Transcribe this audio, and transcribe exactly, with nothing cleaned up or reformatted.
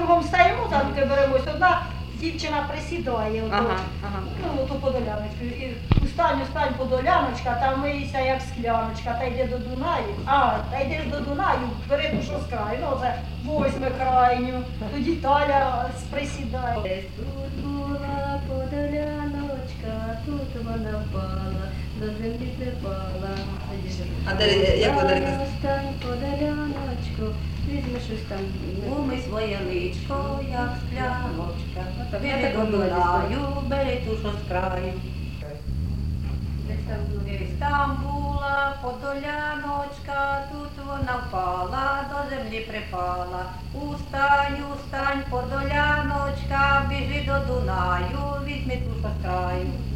кругом стаємо, за руки беремось, одна дівчина присідає, ото, Ага, ага. ну, ту подоляночку, і устань, устань подоляночка, та мийся як скляночка, та йди до Дунаю, а, та йдеш до Дунаю, бери ту, що з краю, ну, це возьме крайню, тоді Таля присідає. Тут була подоляночка, тут вона впала, до землі припала. А далі, як ви далі казали? Стань, подоляночку, візьми щось там. Умий своє личко, як скляночка. так, я Біля так робила десь Дунаю, бери ту, що з краю. Десь там було. Десь там була подоляночка, тут вона впала, до землі припала. Устань, устань, подоляночка, біжи до Дунаю, візьми ту, що з краю.